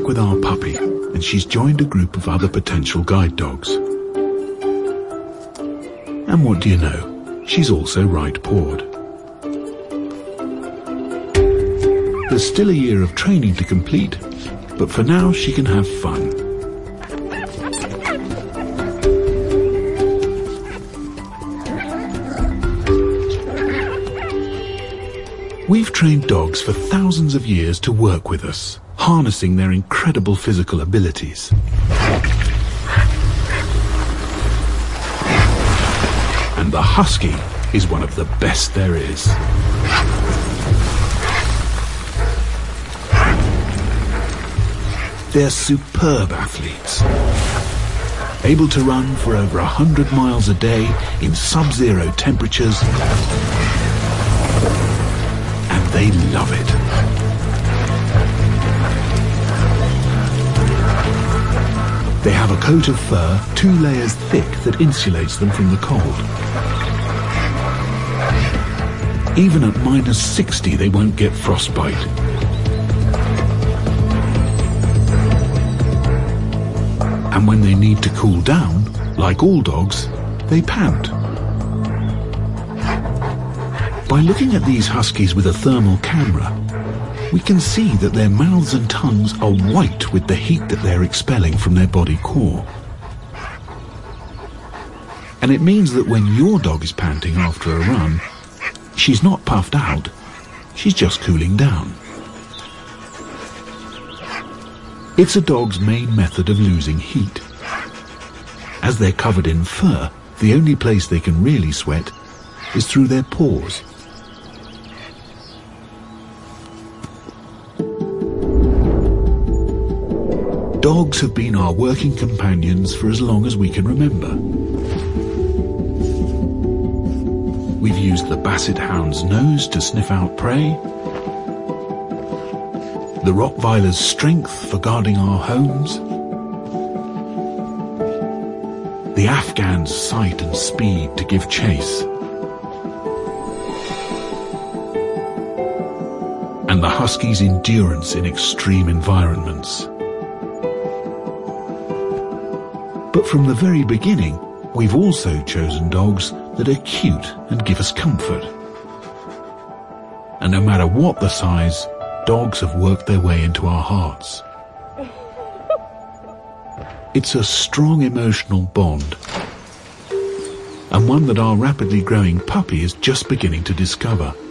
back with our puppy, and she's joined a group of other potential guide dogs. And what do you know? She's also right-pawed. There's still a year of training to complete, but for now she can have fun. We've trained dogs for thousands of years to work with us, harnessing their incredible physical abilities. And the Husky is one of the best there is. They're superb athletes, able to run for over 100 miles a day in sub-zero temperatures, and they love it. They have a coat of fur 2 layers thick that insulates them from the cold. Even at -60, they won't get frostbite. And when they need to cool down, like all dogs, they pant. By looking at these Huskies with a thermal camera, we can see that their mouths and tongues are white with the heat that they're expelling from their body core. And it means that when your dog is panting after a run, she's not puffed out, she's just cooling down. It's a dog's main method of losing heat. As they're covered in fur, the only place they can really sweat is through their paws. Dogs have been our working companions for as long as we can remember. We've used the Basset Hound's nose to sniff out prey, the Rottweiler's strength for guarding our homes, the Afghan's sight and speed to give chase, and the Husky's endurance in extreme environments. But from the very beginning, we've also chosen dogs that are cute and give us comfort. And no matter what the size, dogs have worked their way into our hearts. It's a strong emotional bond, and one that our rapidly growing puppy is just beginning to discover.